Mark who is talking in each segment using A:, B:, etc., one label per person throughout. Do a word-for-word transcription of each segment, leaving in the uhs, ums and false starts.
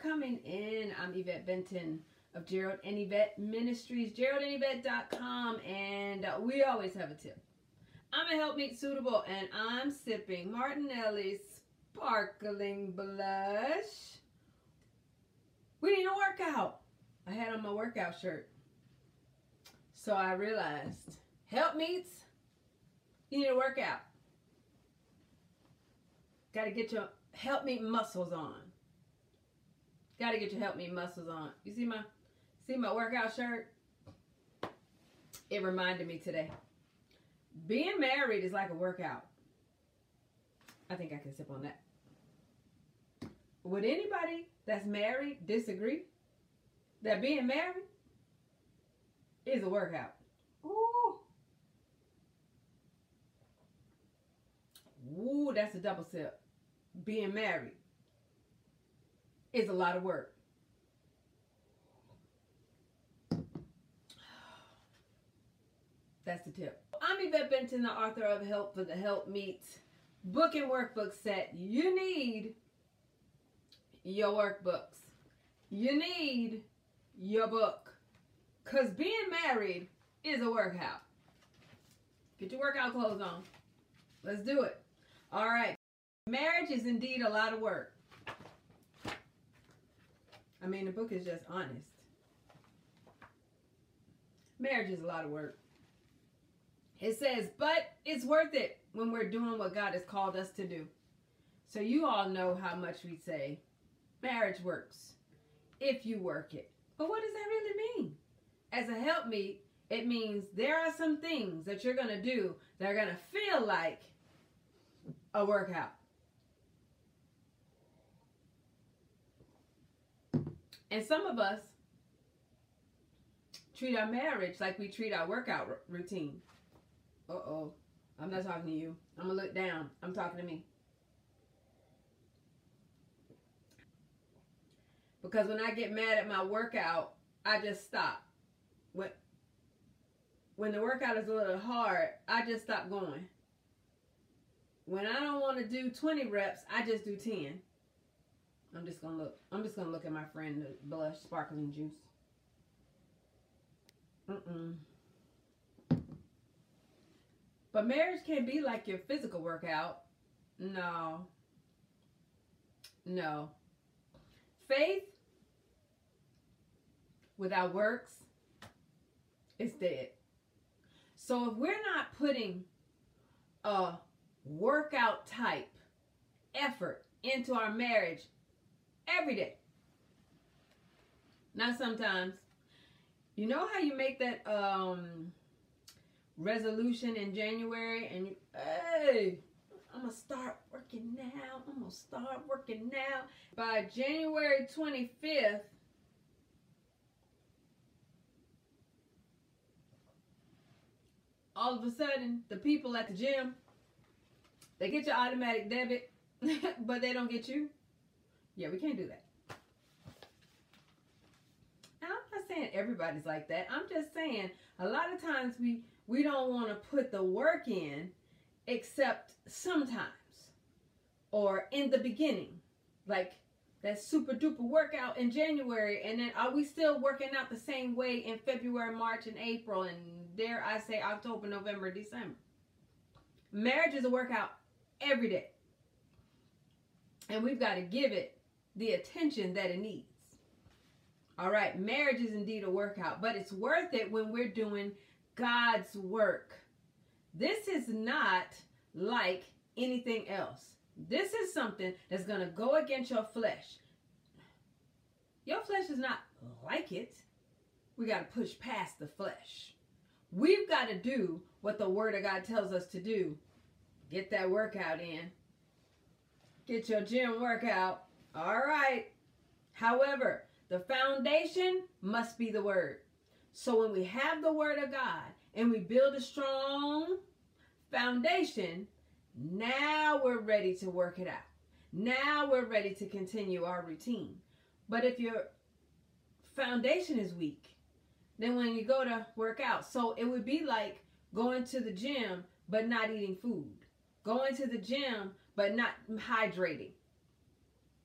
A: coming in. I'm Yvette Benton of Gerald and Yvette Ministries, gerald and yvette dot com, and uh, we always have a tip. I'm a Helpmeet Suitable, and I'm sipping Martinelli Sparkling Blush. We need a workout. I had on my workout shirt. So I realized, Helpmeets, you need a workout. Got to get your Helpmeet muscles on. Got to get your Helpmeet muscles on. You see my, see my workout shirt? It reminded me today. Being married is like a workout. I think I can sip on that. Would anybody that's married disagree that being married is a workout? Ooh. Ooh, that's a double sip. Being married is a lot of work. That's the tip. I'm Yvette Benton, the author of Help for the Helpmeets book and workbook set. You need your workbooks. You need your book. Because being married is a workout. Get your workout clothes on. Let's do it. All right. Marriage is indeed a lot of work. I mean, the book is just honest. Marriage is a lot of work. It says, but it's worth it when we're doing what God has called us to do. So you all know how much we say marriage works if you work it. But what does that really mean? As a helpmeet, it means there are some things that you're going to do that are going to feel like a workout. And some of us treat our marriage like we treat our workout r- routine. Uh-oh. I'm not talking to you. I'm going to look down. I'm talking to me. Because when I get mad at my workout, I just stop. When, when the workout is a little hard, I just stop going. When I don't want to do twenty reps, I just do ten. I'm just going to look. I'm just going to look at my friend, the Blush Sparkling Juice. Mm-mm. But marriage can't be like your physical workout. No. No. Faith without works is dead. So if we're not putting a workout type effort into our marriage every day, not sometimes, you know how you make that um resolution in January and you, hey, I'm gonna start working now. I'm gonna start working now. By January twenty-fifth, all of a sudden, the people at the gym, they get your automatic debit, but they don't get you. Yeah, we can't do that. And I'm not saying everybody's like that. I'm just saying a lot of times we we don't want to put the work in except sometimes or in the beginning, like that super duper workout in January, and then are we still working out the same way in February, March, and April, and dare I say October, November, December? Marriage is a workout every day, and we've got to give it the attention that it needs. All right, marriage is indeed a workout, but it's worth it when we're doing God's work. This is not like anything else. This is something that's going to go against your flesh. Your flesh is not like it. We got to push past the flesh. We've got to do what the Word of God tells us to do. Get that workout in. Get your gym workout. All right. However, the foundation must be the Word. So when we have the Word of God and we build a strong foundation, now we're ready to work it out. Now we're ready to continue our routine. But if your foundation is weak, then when you go to work out, so it would be like going to the gym but not eating food. Going to the gym but not hydrating.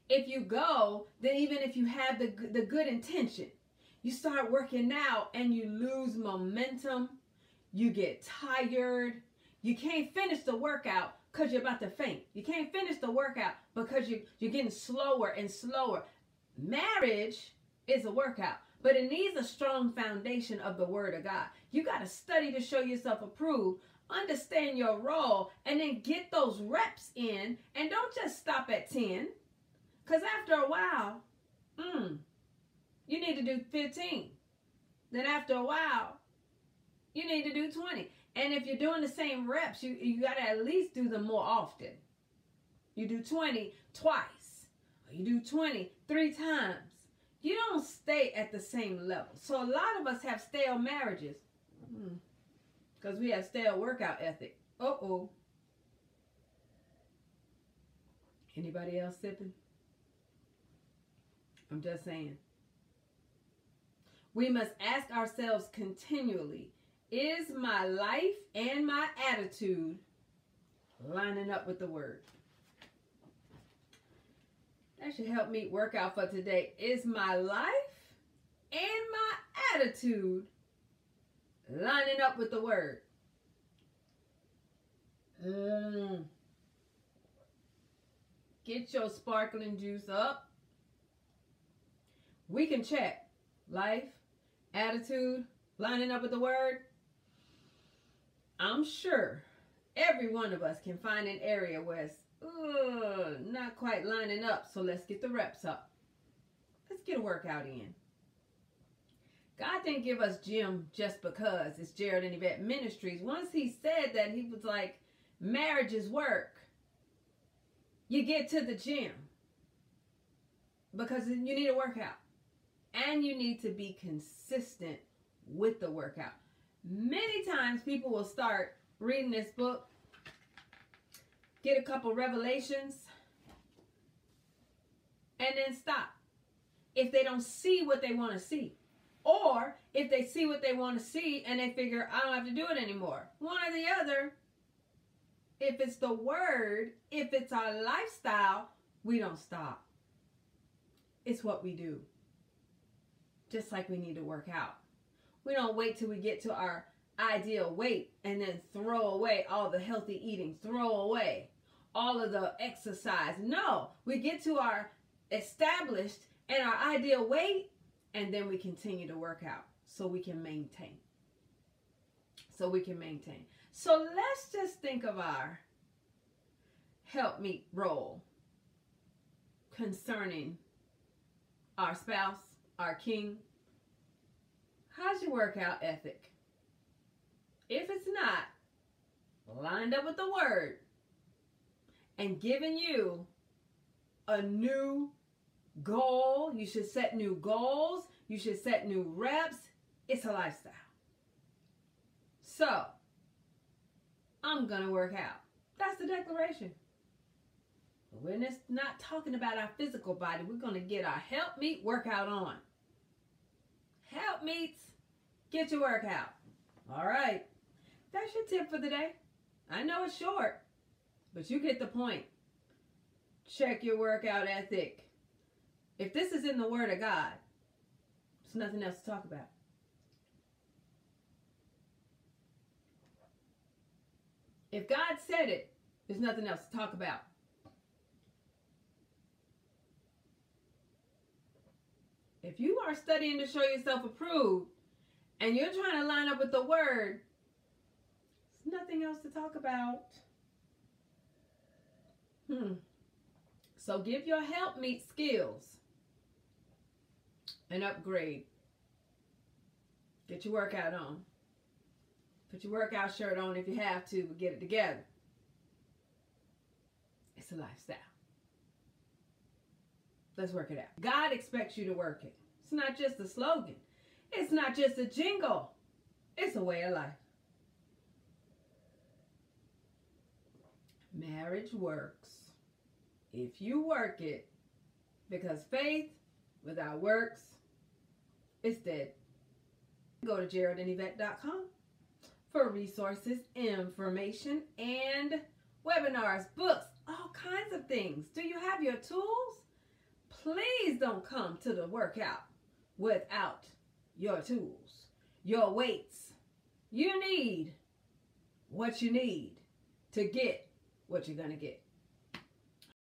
A: If you go, then even if you have the, the good intention, you start working out and you lose momentum, you get tired, you can't finish the workout because you're about to faint. You can't finish the workout because you, you're getting slower and slower. Marriage is a workout, but it needs a strong foundation of the Word of God. You got to study to show yourself approved, understand your role, and then get those reps in, and don't just stop at ten, because after a while, mm, you need to do fifteen. Then after a while, you need to do twenty. And if you're doing the same reps, you, you got to at least do them more often. You do twenty twice. Or you do twenty three times. You don't stay at the same level. So a lot of us have stale marriages. Because we have stale workout ethic. Uh-oh. Anybody else sipping? I'm just saying. We must ask ourselves continually, is my life and my attitude lining up with the Word? That should help me work out for today. Is my life and my attitude lining up with the Word? Mm. Get your sparkling juice up. We can check life, attitude, lining up with the Word. I'm sure every one of us can find an area where it's uh, not quite lining up. So let's get the reps up. Let's get a workout in. God didn't give us gym just because it's Gerald and Yvette Ministries. Once he said that, he was like, marriage is work. You get to the gym because you need a workout. And you need to be consistent with the workout. Many times people will start reading this book, get a couple revelations, and then stop. If they don't see what they want to see. Or if they see what they want to see and they figure, I don't have to do it anymore. One or the other. If it's the Word, if it's our lifestyle, we don't stop. It's what we do. Just like we need to work out. We don't wait till we get to our ideal weight and then throw away all the healthy eating, throw away all of the exercise. No, we get to our established and our ideal weight, and then we continue to work out so we can maintain. So we can maintain. So let's just think of our helpmeet role concerning our spouse, our king. How's your workout ethic? If it's not lined up with the Word and giving you a new goal, you should set new goals, you should set new reps. It's a lifestyle. So, I'm going to work out. That's the declaration. We're just not talking about our physical body. We're going to get our helpmeet workout on. Helpmeets, get your workout. All right. That's your tip for the day. I know it's short, but you get the point. Check your workout ethic. If this is in the Word of God, there's nothing else to talk about. If God said it, there's nothing else to talk about. If you are studying to show yourself approved and you're trying to line up with the Word, there's nothing else to talk about. Hmm. So give your helpmeet skills an upgrade. Get your workout on. Put your workout shirt on if you have to, but get it together. It's a lifestyle. Let's work it out. God expects you to work it. It's not just a slogan. It's not just a jingle. It's a way of life. Marriage works if you work it, because faith without works is dead. Go to Gerald and Yvette dot com for resources, information, and webinars, books, all kinds of things. Do you have your tools? please don't come to the workout without your tools, your weights. You need what you need to get what you're going to get.